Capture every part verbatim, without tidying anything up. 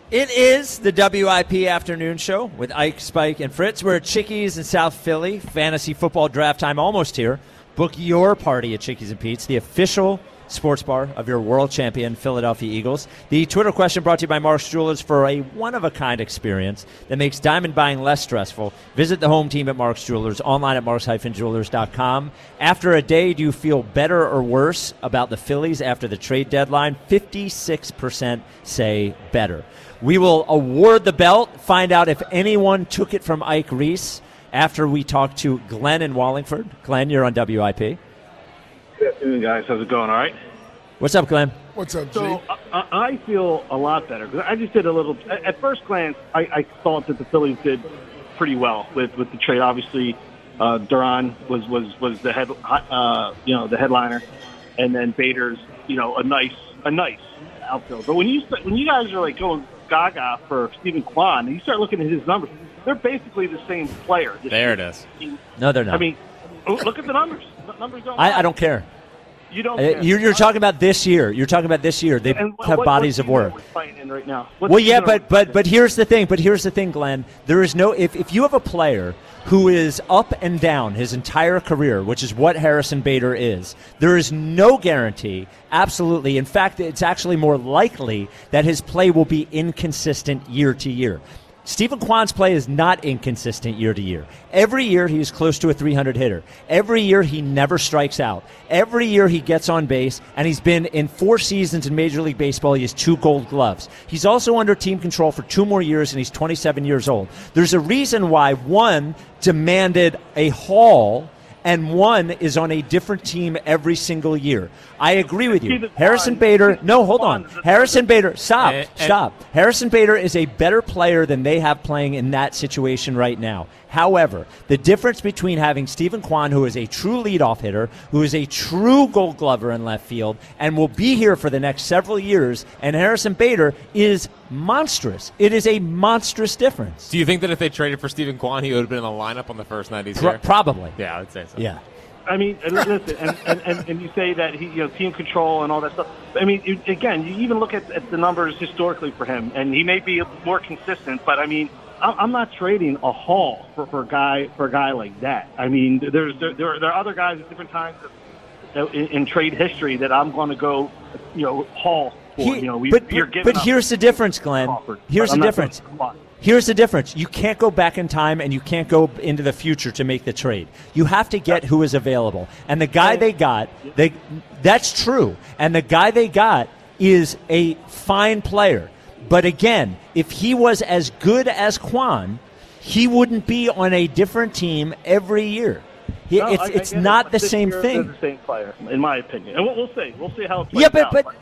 It is the W I P Afternoon Show with Ike, Spike, and Fritz. We're at Chickies in South Philly. Fantasy football draft time almost here. Book your party at Chickies and Pete's, the official sports bar of your world champion Philadelphia Eagles. The Twitter question brought to you by Mark's Jewelers. For a one-of-a-kind experience that makes diamond buying less stressful, visit the home team at Mark's Jewelers, online at marks dash jewelers dot com. After a day, do you feel better or worse about the Phillies after the trade deadline? fifty-six percent say better. We will award the belt, find out if anyone took it from Ike Reese after we talk to Glenn in Wallingford. Glenn, you're on W I P. Good afternoon, guys. How's it going? All right? What's up, Glenn? What's up, G? So I, I feel a lot better. I just did a little – at first glance, I, I thought that the Phillies did pretty well with, with the trade. Obviously, uh, Duran was, was, was the head, uh, you know, the headliner, and then Bader's, you know, a nice a nice outfield. But when you when you guys are like going gaga for Stephen Kwan, and you start looking at his numbers, they're basically the same player. There year. it is. No, they're not. I mean, look at the numbers. The numbers don't I, I don't care. You don't. Uh, you're, you're talking about this year. You're talking about this year. They and have what, bodies of work. In right now? What Well, yeah, season are but we but in? but here's the thing. But here's the thing, Glenn. There is no if if you have a player who is up and down his entire career, which is what Harrison Bader is, there is no guarantee. Absolutely. In fact, it's actually more likely that his play will be inconsistent year to year. Stephen Kwan's play is not inconsistent year to year. Every year he is close to a three hundred hitter. Every year he never strikes out. Every year he gets on base, and he's been in four seasons in Major League Baseball. He has two gold gloves. He's also under team control for two more years, and he's twenty-seven years old. There's a reason why one demanded a haul and one is on a different team every single year. I agree with you. Harrison Bader, no, hold on. Harrison Bader, stop, And- and- stop. Harrison Bader is a better player than they have playing in that situation right now. However, the difference between having Stephen Kwan, who is a true leadoff hitter, who is a true gold glover in left field, and will be here for the next several years, and Harrison Bader is monstrous. It is a monstrous difference. Do you think that if they traded for Stephen Kwan, he would have been in the lineup on the first night he's Pro- here? probably. Yeah, I would say so. Yeah. I mean, and listen, and, and, and, and you say that he, you know, team control and all that stuff. I mean, you, again, you even look at, at the numbers historically for him, and he may be more consistent. But I mean, I'm I'm not trading a haul for, for a guy for a guy like that. I mean, there's there there, there are other guys at different times of, in, in trade history that I'm going to go, you know, haul for. He- you know, we, but you're but, giving but up here's the difference, Glenn. Crawford. Here's I'm the not difference. going to- come on. Here's the difference. You can't go back in time and you can't go into the future to make the trade. You have to get who is available. And the guy they got, they that's true. And the guy they got is a fine player. But again, if he was as good as Kwan, he wouldn't be on a different team every year. He, No, it's I- I it's get it, not but the this same year thing. They're the same player, in my opinion. And we'll, we'll see. We'll see how it plays Yeah, but out. but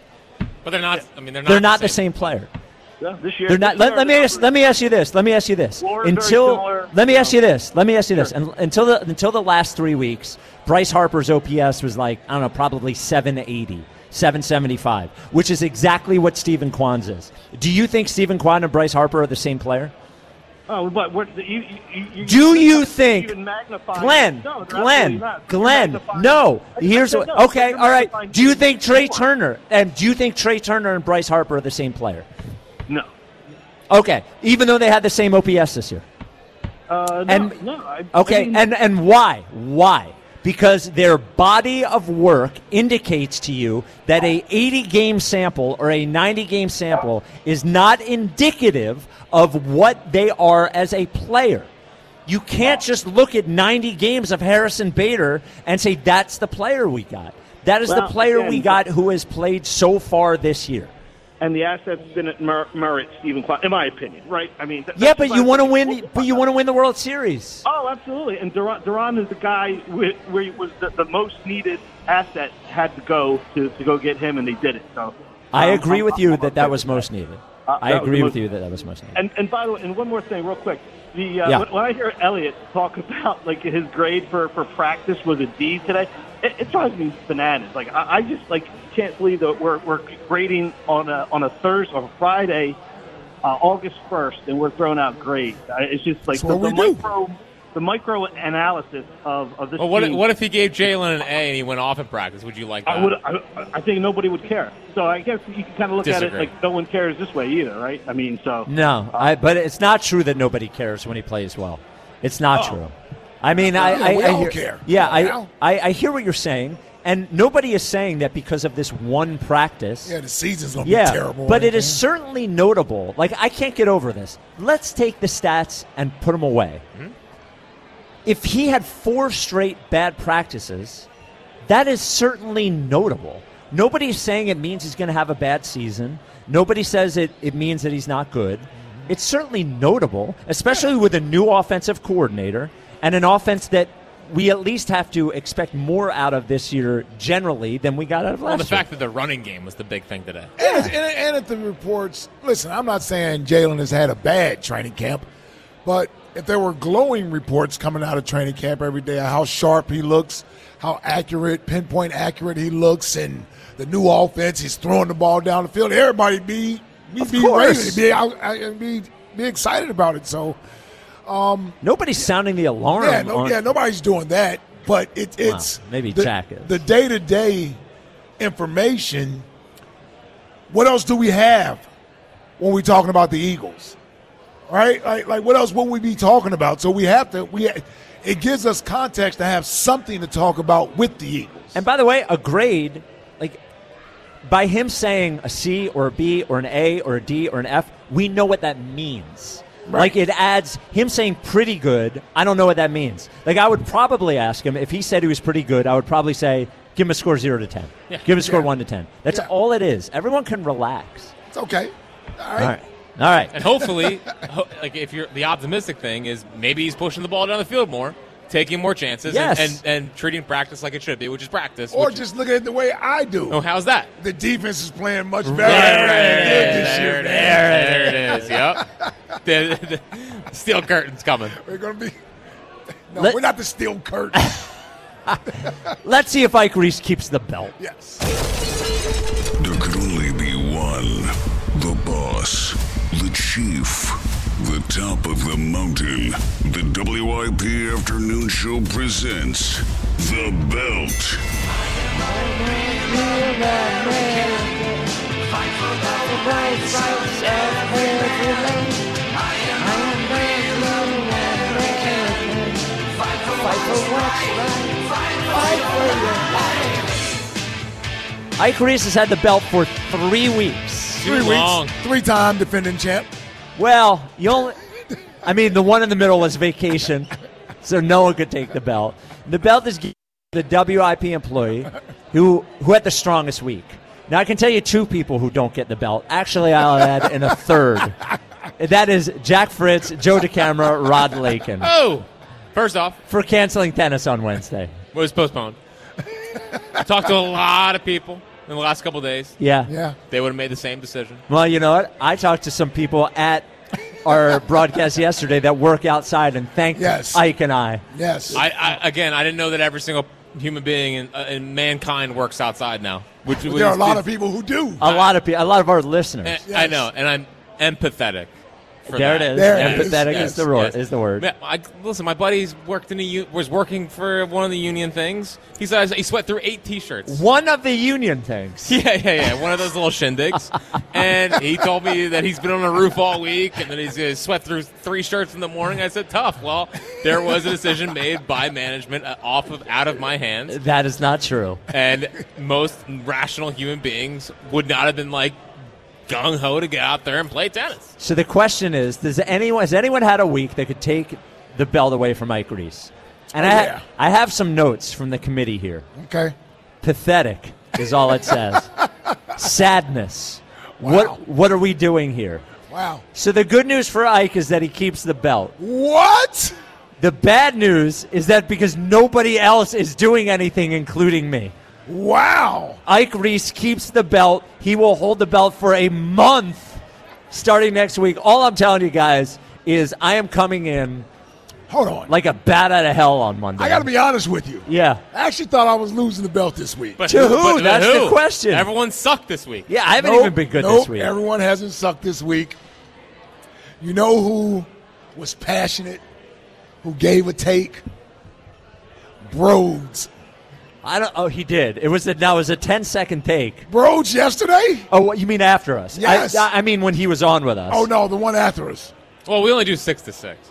But they're not. I mean, they're not. they're not the same player. Yeah, this year, They're not. this Let, year, let me the ask. Let me ask you this. Let me ask you this. Floor is very Until similar, let me you ask know. you this. Let me ask you this. Sure. And, until the until the last three weeks, Bryce Harper's O P S was like I don't know, probably seven eighty, seven seventy-five, which is exactly what Stephen Kwan's is. Do you think Stephen Kwan and Bryce Harper are the same player? Oh, but what, you, you, you, Do you you're think, even magnifying- Glenn, No, they're Glenn, absolutely not. You're Glenn, magnifying- no. I- I Here's said what. no. Okay, You're all right. magnifying Do you think Trey more. Turner and do you think Trey Turner and Bryce Harper are the same player? No. Okay, even though they had the same O P S this year. Uh, no, And- no. I, Okay, I mean, and, and why? Why? Because their body of work indicates to you that a eighty-game sample or a ninety-game sample is not indicative of what they are as a player. You can't just look at ninety games of Harrison Bader and say that's the player we got. That is the Well, player again, we got who has played so far this year. and the assets didn't mer- merit Stephen Kwan, in my opinion, right? I mean, th- Yeah, that's but my you want to opinion. win. But you want to win the World Series. Oh, absolutely. And Duran, Duran is the guy wh- where he was the, the most needed asset had to go to, to go get him, and they did it. So I um, agree I'm- with you I'm that okay that was with most needed. Uh, I that was agree the with most- you that that was most needed. And and by the way, and one more thing, real quick. The uh, Yeah. when, when I hear Elliott talk about like his grade for, for practice was a D today, it, it drives me bananas. Like I, I just like can't believe that we're we're grading on a on a Thursday or Friday, uh, August first, and we're throwing out grades. I- It's just like That's the, what the we do. micro the micro analysis of, of this Well, what, team. what if he gave Jalen an A and he went off in practice? Would you like that? I would. I, I think nobody would care. So I guess you can kind of look Disagree. at it like no one cares this way either, right? I mean, so No, I, but it's not true that nobody cares when he plays well. It's not Oh. true. I mean, I, Yeah, I, we I all hear, care. Yeah, I, Now. I, I hear what you're saying, and nobody is saying that because of this one practice. Yeah, the season's gonna Yeah, be terrible. but it is man. certainly notable. Like, I can't get over this. Let's take the stats and put them away. Mm-hmm. If he had four straight bad practices, that is certainly notable. Nobody's saying it means he's going to have a bad season. Nobody says it, it means that he's not good. It's certainly notable, especially with a new offensive coordinator and an offense that we at least have to expect more out of this year generally than we got out of last Well, the year. fact that the running game was the big thing today. And, and, and at the reports, listen, I'm not saying Jalen has had a bad training camp, but if there were glowing reports coming out of training camp every day of how sharp he looks, how accurate, pinpoint accurate he looks, and the new offense, he's throwing the ball down the field, everybody be be, Of be course. ready, be, out, and be be excited about it. So Nobody's sounding the alarm. yeah, no, on, yeah, nobody's doing that, but it, it's maybe the, Jack is. the day-to-day information. What else do we have when we're talking about the Eagles? Right? Like, like what else would we be talking about? So we have to. We it gives us context to have something to talk about with the Eagles. And by the way, a grade, like by him saying a C or a B or an A or a D or an F, we know what that means. Right. Like it adds him saying pretty good. I don't know what that means. Like I would probably ask him if he said he was pretty good. I would probably say give him a score zero to ten. Yeah. Give him a score Yeah. one to ten. That's Yeah. all it is. Everyone can relax. It's okay. All right. All right. All right. And hopefully, ho- like if you're the optimistic thing is maybe he's pushing the ball down the field more, taking more chances, Yes. and, and, and treating practice like it should be, which is practice. Or which, just look at it the way I do. oh, how's that? The defense is playing much better There than it they did is. this There year. it man. is. There it is. Yep. the, the steel curtain's coming. We're gonna be. No, Let- we're not the steel curtain. Let's see if Ike Reese keeps the belt. Yes. There could only be one. The boss. The chief. The top of the mountain. The W I P Afternoon Show presents The Belt. Ike Reese has had the belt for three weeks. Too Three long. weeks. Three-time defending champ. Well, you only, I mean, the one in the middle was vacation, so no one could take the belt. The belt is given to the W I P employee who who had the strongest week. Now, I can tell you two people who don't get the belt. Actually, I'll add in a third. That is Jack Fritz, Joe DeCamera, Rod Lakin Oh, first off, for canceling tennis on Wednesday. it was postponed. I talked to a lot of people in the last couple of days. Yeah. Yeah. They would have made the same decision. Well, you know what? I talked to some people at our broadcast yesterday that work outside and thanked Yes. Ike and I. Yes. I, I again, I didn't know that every single human being in, uh, in mankind works outside now. Which But there are a lot of people who do. A lot of people, a lot of our listeners. And- Yes. I know, and I'm empathetic. For There that. it is. There it is. Empathetic Yes, is the word. yes. Is the word. Man, I, listen, my buddy's worked in a u- was working for one of the union things. He says he sweat through eight T-shirts. One of the union things. Yeah, yeah, yeah. One of those little shindigs. And he told me that he's been on the roof all week and that he's going to sweat through three shirts in the morning. I said, tough. Well, there was a decision made by management uh, off of out of my hands. That is not true. And most rational human beings would not have been like gung ho to get out there and play tennis. So the question is: Does anyone has anyone had a week that could take the belt away from Ike Reese? And Oh, I, ha- yeah. I have some notes from the committee here. Okay. Pathetic is all it says. Sadness. Wow. What What are we doing here? Wow. So the good news for Ike is that he keeps the belt. What? The bad news is that because nobody else is doing anything, including me, Wow. Ike Reese keeps the belt. He will hold the belt for a month starting next week. All I'm telling you guys is I am coming in Hold on. like a bat out of hell on Monday. I got to be honest with you. Yeah. I actually thought I was losing the belt this week. But To who? but- but That's the who? question. Everyone sucked this week. Yeah, I haven't Nope, even been good nope, this week. Everyone hasn't sucked this week. You know who was passionate, who gave a take? Broads. I don't. Oh, he did. It was a, now it was a ten-second take. Broads yesterday? Oh, what, you mean after us? Yes. I, I mean when he was on with us. Oh, no, the one after us. Well, we only do six to six.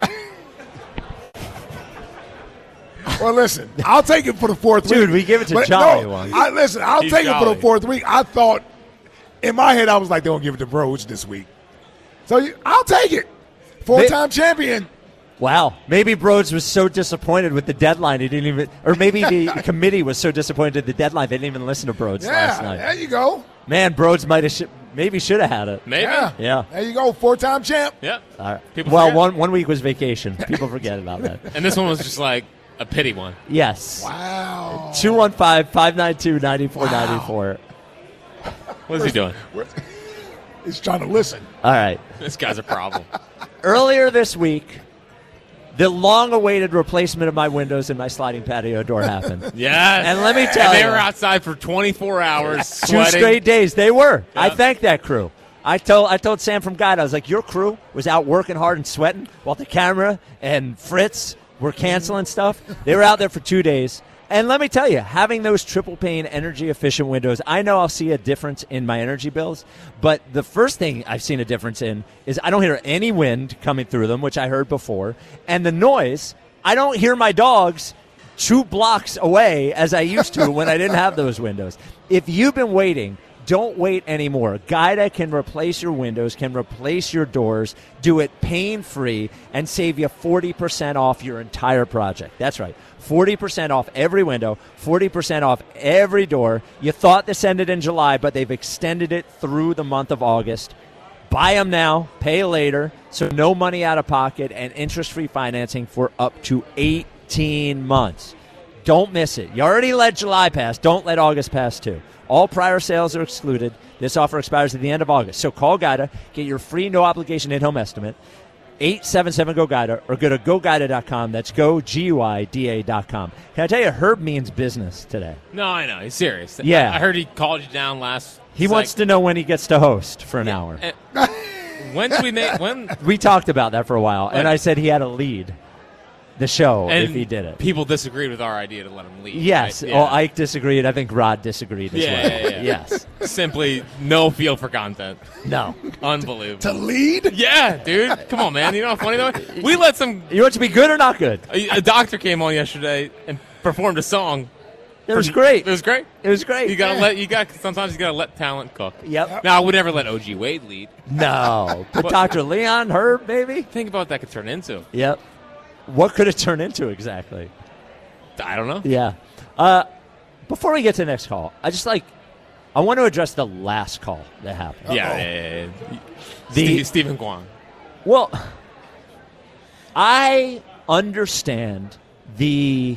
Well, listen, I'll take it for the fourth Dude, week. Dude, we give it to but Jolly no, once. I, listen, I'll He's take it for Jolly. the fourth week. I thought, in my head, I was like, they're going to give it to Broads this week. So you, I'll take it. Four-time champion. Wow. Maybe Broads was so disappointed with the deadline he didn't even, or maybe the committee was so disappointed with the deadline they didn't even listen to Broads Yeah, last night. there you go. Man, Broads might have, sh- maybe should have had it. Maybe. Yeah. Yeah. There you go, four-time champ. Yeah. All right. People well, forget. one one week was vacation. People forget about that. And this one was just like a pity one. Yes. Wow. two one five, five nine two, nine four nine four. What is he doing? He's trying to listen. All right. This guy's a problem. Earlier this week, the long-awaited replacement of my windows and my sliding patio door happened. Yes. And let me tell and they you. were outside for twenty-four hours, Two sweating. straight days. They were. I Yeah. thank that crew. I told I told Sam from Guide, I was like, your crew was out working hard and sweating while the camera and Fritz were canceling stuff. They were out there for two days. And let me tell you, having those triple pane energy efficient windows, I know I'll see a difference in my energy bills. But the first thing I've seen a difference in is I don't hear any wind coming through them, which I heard before. And the noise, I don't hear my dogs two blocks away as I used to when I didn't have those windows. If you've been waiting, don't wait anymore. Guida can replace your windows, can replace your doors, do it pain-free, and save you forty percent off your entire project. That's right, forty percent off every window, forty percent off every door. You thought this ended in July, but they've extended it through the month of August. Buy them now, pay later, so no money out of pocket, and interest-free financing for up to eighteen months. Don't miss it. You already let July pass. Don't let August pass, too. All prior sales are excluded. This offer expires at the end of August. So call Guida, get your free no-obligation in-home estimate, eight seven seven, G O Guida, or go to go guida dot com. That's go, G U I D A dot com. Can I tell you, Herb means business today. No, I know. He's serious. Yeah. I, I heard he called you down last. He wants to know when he gets to host for an hour. Uh, when do we make when? We talked about that for a while, and When? I said he had to lead the show And if he did it. People disagreed with our idea to let him leave. Yes. right? Oh, Ike disagreed. I think Rod disagreed as Yeah, well. yeah, yeah. Yes. Simply no feel for content. No. Unbelievable. To lead? Yeah, dude. Come on, man. You know how funny that was? We let some. You want it to be good or not good? A, a doctor came on yesterday and performed a song. It was For- great. It was great. It was great. You gotta Yeah. let you got sometimes you gotta let talent cook. Yep. Now I would never let O G Wade lead. No. But What- Doctor Leon, Herb, maybe? Think about what that could turn into. Yep. What could it turn into exactly? I don't know. Yeah. Uh, before we get to the next call, I just like, I want to address the last call that happened. Yeah, yeah, yeah, yeah. The- Steve, Stephen Kwong. Well, I understand the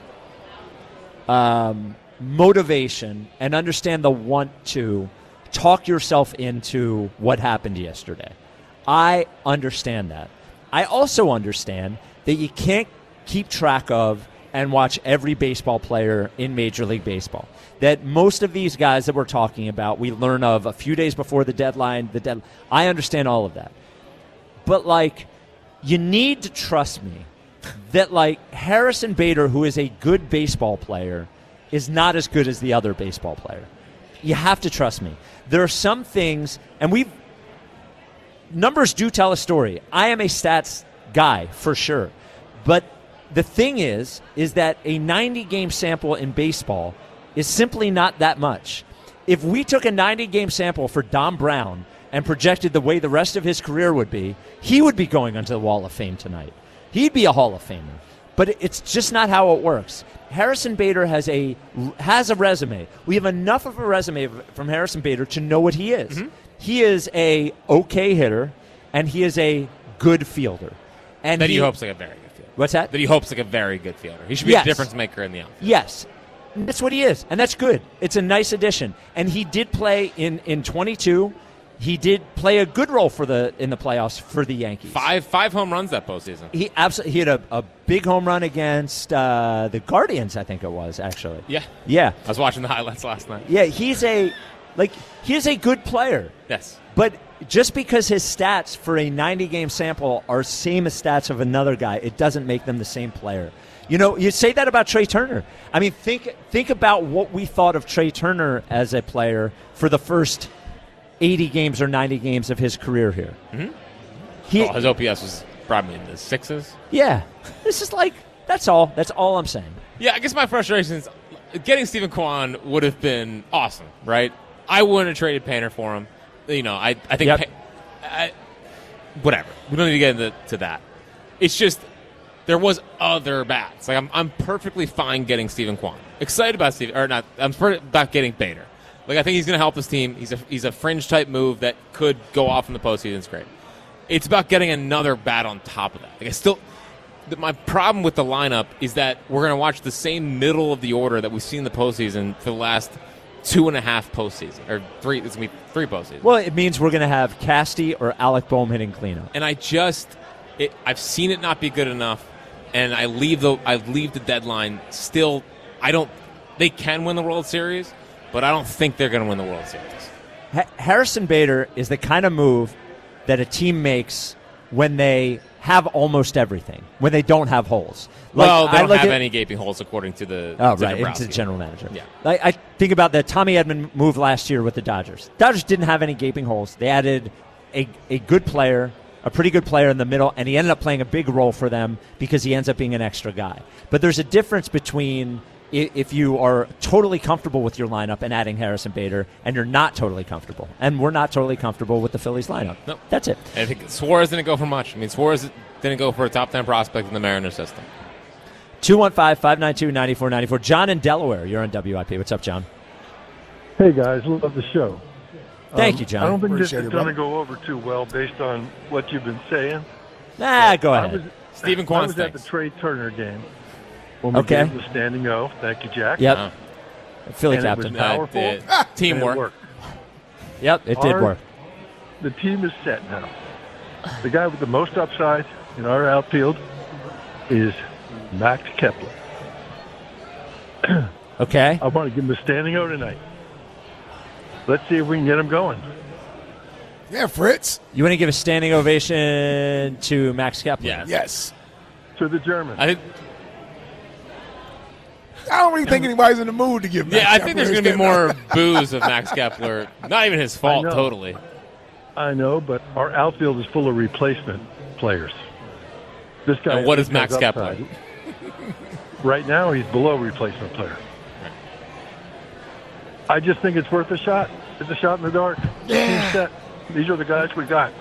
um, motivation and understand the want to talk yourself into what happened yesterday. I understand that. I also understand that you can't keep track of and watch every baseball player in Major League Baseball. That most of these guys that we're talking about, we learn of a few days before the deadline. The dead. I understand all of that. But, like, you need to trust me that, like, Harrison Bader, who is a good baseball player, is not as good as the other baseball player. You have to trust me. There are some things, and we've, numbers do tell a story. I am a stats guy, for sure. But the thing is, is that a ninety-game sample in baseball is simply not that much. If we took a ninety-game sample for Dom Brown and projected the way the rest of his career would be, he would be going onto the Wall of Fame tonight. He'd be a Hall of Famer. But it's just not how it works. Harrison Bader has a has a resume. We have enough of a resume from Harrison Bader to know what he is. Mm-hmm. He is a okay hitter, and he is a good fielder. And That he, he hopes like a very good fielder. What's that? That he hopes like a very good fielder. He should be Yes. a difference maker in the outfield. Yes. That's what he is, and that's good. It's a nice addition. And he did play in, in twenty-two. He did play a good role for the in the playoffs for the Yankees. Five five home runs that postseason. He absolutely he had a, a big home run against uh, the Guardians, I think it was, actually. Yeah. Yeah. I was watching the highlights last night. Yeah, he's a like he's a good player. Yes. But just because his stats for a ninety-game sample are same as stats of another guy, it doesn't make them the same player. You know, you say that about Trey Turner. I mean, think think about what we thought of Trey Turner as a player for the first eighty games or ninety games of his career here. Mm-hmm. He, oh, his O P S was probably in the sixes. Yeah. This is like, that's all. That's all I'm saying. Yeah, I guess my frustration is getting Stephen Kwan would have been awesome, right? I wouldn't have traded Painter for him. You know, I I think, yep. pa- I, whatever. We don't need to get into to that. It's just there was other bats. Like I'm I'm perfectly fine getting Stephen Kwan. Excited about Stephen, or not? I'm about getting Bader. Like I think he's going to help this team. He's a he's a fringe type move that could go off in the postseason. It's great. It's about getting another bat on top of that. Like I still. My problem with the lineup is that we're going to watch the same middle of the order that we've seen in the postseason for the last two and a half postseason, or three. It's going to be three postseasons. Well, it means we're going to have Casty or Alec Boehm hitting cleanup. And I just, it, I've seen it not be good enough, and I leave the I leave the deadline still. I don't. They can win the World Series, but I don't think they're going to win the World Series. Ha- Harrison Bader is the kind of move that a team makes when they have almost everything, when they don't have holes. Like, well, they I don't look have at, any gaping holes, according to the oh to right, Dombrowski. into the general manager. Yeah, I, I think about the Tommy Edman move last year with the Dodgers. Dodgers didn't have any gaping holes. They added a a good player, a pretty good player in the middle, and he ended up playing a big role for them because he ends up being an extra guy. But there's a difference between if you are totally comfortable with your lineup and adding Harrison Bader, and you're not totally comfortable. And we're not totally comfortable with the Phillies lineup. Nope. That's it. And I think Suarez didn't go for much. I mean, Suarez didn't go for a top ten prospect in the Mariners system. two one five, five nine two, nine four nine four. John in Delaware, you're on W I P. What's up, John? Hey, guys. Love the show. Thank um, you, John. I don't think this Appreciate is it, going to brother. go over too well based on what you've been saying. Ah, go I ahead. was, Stephen I Kwan was at the stinks. Trey Turner game when we Okay. gave the standing O. Thank you, Jack. Yep. Wow. Philly And it captain. was powerful. Uh, the And it teamwork. worked. Yep, it did Our- work. The team is set now. The guy with the most upside in our outfield is Max Kepler. Okay. I want to give him a standing O tonight. Let's see if we can get him going. Yeah, Fritz. You want to give a standing ovation to Max Kepler? Yes. Yes. To the German. I think. I don't really think anybody's in the mood to give. Yeah, Max I think there's Kepler going to be his more boos of Max Kepler. Not even his fault, I know. totally. I know, but our outfield is full of replacement players. This guy. And what is this Max guy's Kepler? upside. Right now, he's below replacement player. I just think it's worth a shot. It's a shot in the dark. Yeah. Team set. These are the guys we got.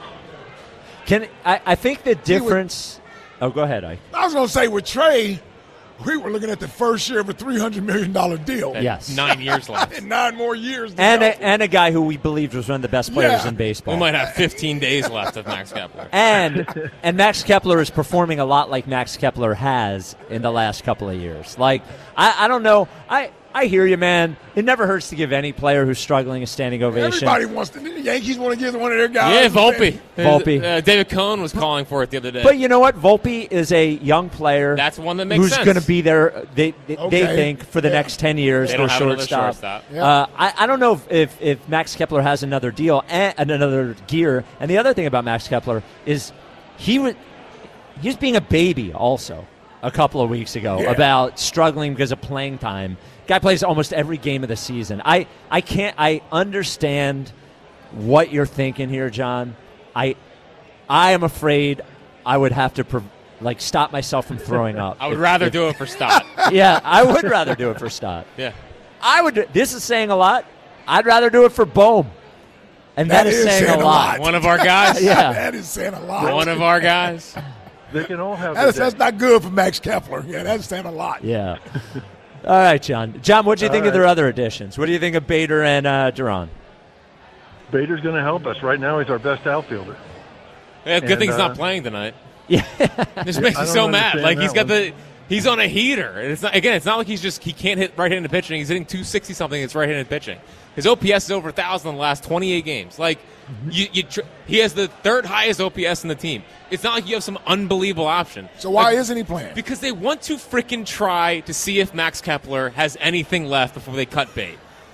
Can I, I think the difference. Oh, go ahead, Ike. I was going to say with Trey, we were looking at the first year of a three hundred million dollars deal. And Yes. Nine years left. And nine more years. to And go. a, and a guy who we believed was one of the best players Yeah. in baseball. We might have fifteen days left of Max Kepler. And and Max Kepler is performing a lot like Max Kepler has in the last couple of years. Like I, I don't know. I, I hear you, man. It never hurts to give any player who's struggling a standing ovation. Everybody wants to. The Yankees want to give one of their guys. Yeah, Volpe. Volpe. Uh, David Cohn was calling for it the other day. But you know what? Volpe is a young player. That's one that makes who's sense. going to be there. They they, Okay. they think for the Yeah. next ten years. They don't their have another shortstop. shortstop. Yeah. Uh, I, I don't know if, if, if Max Kepler has another deal and, and another gear. And the other thing about Max Kepler is he was he was being a baby also a couple of weeks ago Yeah. about struggling because of playing time. Guy plays almost every game of the season. I, I can't I understand what you're thinking here, John. I I am afraid I would have to prov- like stop myself from throwing up. I would If- rather if- do it for Stott. Yeah, I would rather do it for Stott. Yeah. I would. do- This is saying a lot. I'd rather do it for Boehm, and That that is, is saying, saying a a lot. lot. One of our guys. Yeah. That is saying a lot. One of our guys. They can all have. That's, their that's day. not good for Max Kepler. Yeah, that's saying a lot. Yeah. All right, John. John, what do you think All of their right. other additions? What do you think of Bader and uh, Duran? Bader's going to help us. Right now, he's our best outfielder. Yeah, good And, thing he's uh, not playing tonight. Yeah. This makes I me don't so mad. understand Like he's got that the he's on a heater. And it's not again. It's not like he's just he can't hit right-handed pitching. He's hitting two sixty something. It's right-handed pitching. His O P S is over a thousand in the last twenty-eight games. Like you, you tr- he has the third highest O P S in the team. It's not like you have some unbelievable option. So why Like, isn't he playing? Because they want to frickin' try to see if Max Kepler has anything left before they cut bait.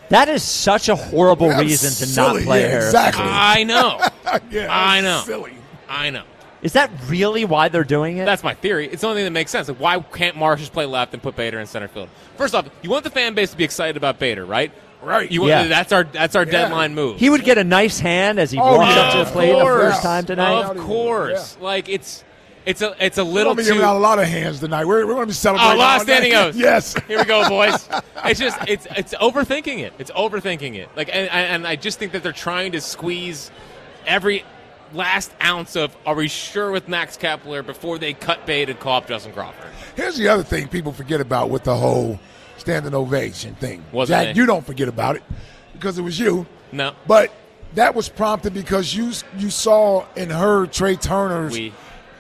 That is such a horrible That's reason to silly. not play Yeah, Harrison. exactly. I know. yeah, I know. Silly. I know. Is that really why they're doing it? That's my theory. It's the only thing that makes sense. Like, why can't Marsh just play left and put Bader in center field? First off, you want the fan base to be excited about Bader, right? Right. You want, Yeah. That's our that's our Yeah. deadline move. he would get a nice hand as he Oh, walks yeah. up to the Of plate the course. first time tonight. Of course. Like, it's it's a it's a We're little going to be too. giving out a lot of hands tonight. We're, we're going to be celebrating. Oh, a lot all of standing night. O's. Yes. Here we go, boys. It's just it's it's overthinking it. It's overthinking it. Like, and, and I just think that they're trying to squeeze every last ounce of are we sure with Max Kepler before they cut bait and call up Justin Crawford. Here's the other thing people forget about with the whole standing ovation thing. Wasn't Jack, me. you don't forget about it because it was you. No. But that was prompted because you you saw and heard Trey Turner's We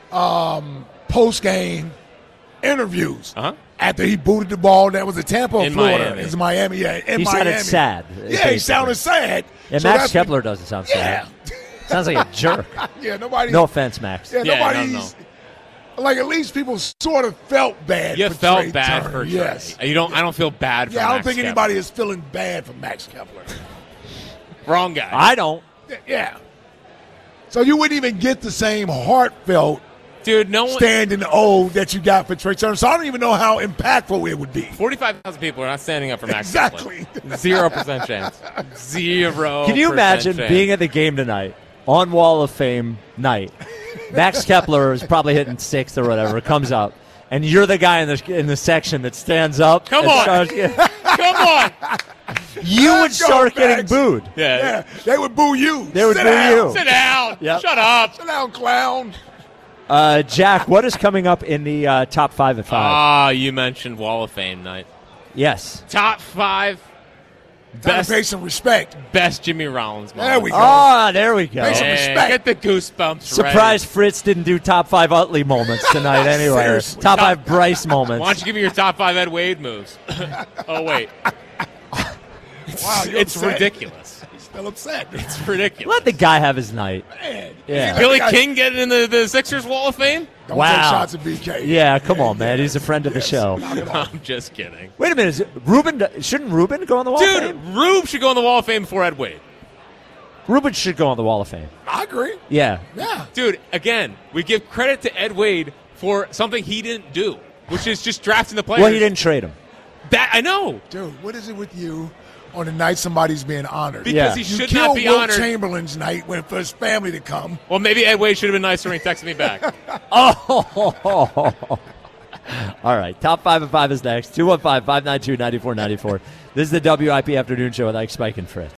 post game interviews Uh-huh. after he booted the ball. That was in Tampa, or In Florida. Miami. It's Miami. Yeah, in He Miami. sounded sad. Yeah, basically. he sounded sad. And So Max that's Kepler doesn't sound Yeah, sad. Sounds like a jerk. yeah. Nobody. No offense, Max. Yeah, Yeah, no, nobody's. Like at least people sort of felt bad. You for felt Trey bad Turner. for Trey. Yes. You don't I don't feel bad for Yeah, I don't Max think Kepler. anybody is feeling bad for Max Kepler. Wrong guy. I don't. Yeah. So you wouldn't even get the same heartfelt Dude, no one standing O that you got for Trey Turner. So I don't even know how impactful it would be. forty-five thousand people are not standing up for Max Exactly. Kepler. Zero percent chance. Zero. Can you imagine chance. being at the game tonight on Wall of Fame night? Max Kepler is probably hitting sixth or whatever. Comes up, and you're the guy in the in the section that stands up. Come and on. starts getting- Come on. you would Let's go, start getting Max. booed. Yeah. Yeah, they would boo you. They would Sit boo down. you. Sit down. Yep. Shut up. Sit down, clown. Uh, Jack, what is coming up in the uh, top five at five? Ah, you mentioned Wall of Fame night. yes. Top five Time best to pay some respect. best Jimmy Rollins moments. There we go. Ah, there we go. Make some Hey, respect. get the goosebumps. Surprised Fritz didn't do top five Utley moments tonight anyway. Seriously. Top five Bryce moments. Why don't you give me your top five Ed Wade moves? Oh wait, Wow, you're it's upset. ridiculous. He's still upset. It's ridiculous. Let the guy have his night. Man. Yeah. Billy Guys, King getting in the, the Sixers Wall of Fame? Don't Wow. take shots at B K. Yeah, come on, man. He's a friend of the show. Knock it off. I'm just kidding. Wait a minute. Is it Ruben, shouldn't Ruben go on the Wall of Dude, Fame? Rube should go on the Wall of Fame before Ed Wade. Ruben should go on the Wall of Fame. I agree. Yeah. Yeah. Dude, again, we give credit to Ed Wade for something he didn't do, which is just drafting the players. Well, he didn't trade him. That I know. Dude, what is it with you on the night somebody's being honored? Because Yeah. he you should killed not be Wilt honored. Chamberlain's night when for his family to come. Well, maybe Ed Wade should have been nicer when he texted me back. Oh. All right. Top five and five is next. two one five, five nine two, nine four nine four. This is the W I P Afternoon Show with Ike Spike and Fritz.